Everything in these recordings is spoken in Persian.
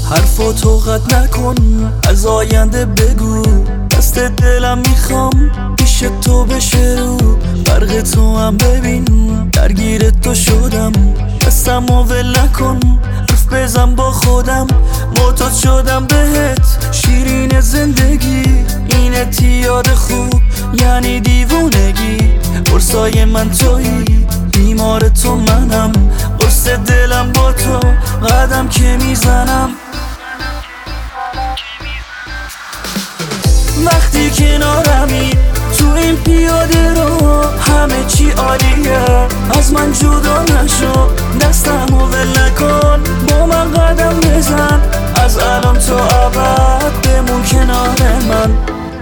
حرفاتو قطع نکن، از آینده بگو. دست دلم میخوام پیش تو بشه رو برق تو هم ببین، درگیر تو شدم. دستمو ول نکن، حرف بزن با خودم. معتاد شدم بهت شیرین زندگی، اینه یاد خوب یعنی دیوونگی. قرصای من تویی، بیمار تو منم. قرص دلم با تو قدم که میزنم. وقتی کنارمی تو این پیاده رو همه چی عالیه. از من جدا نشو، دستمو ول نکن، با من قدم بزن. از الان تا ابد بمون کنار من.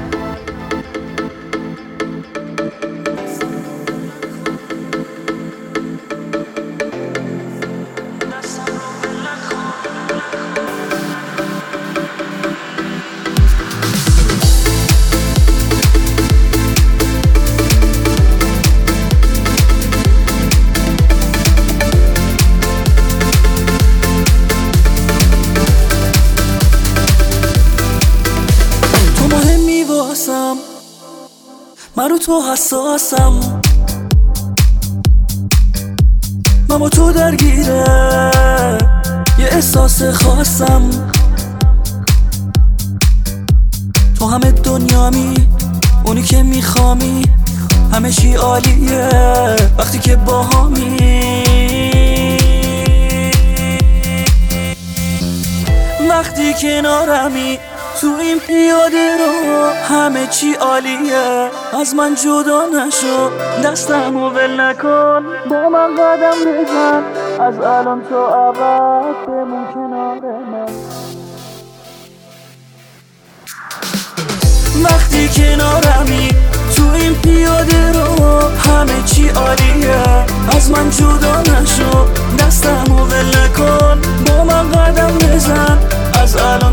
من رو تو حساسم، من با تو درگیره یه احساس خاصم. تو همه دنیامی، اونی که میخوامی، همه چی عالیه وقتی که باهامی. وقتی کنارمی تو این پیاده رو همه چی عالیه. از من جدا نشو، دستمو ول نکن، با من قدم بزن. از الان تا ابد بمون کنار من. وقتی کنارمی تو این پیاده رو همه چی عالیه. از من جدا نشو، دستمو ول نکن، با من قدم بزن. از الان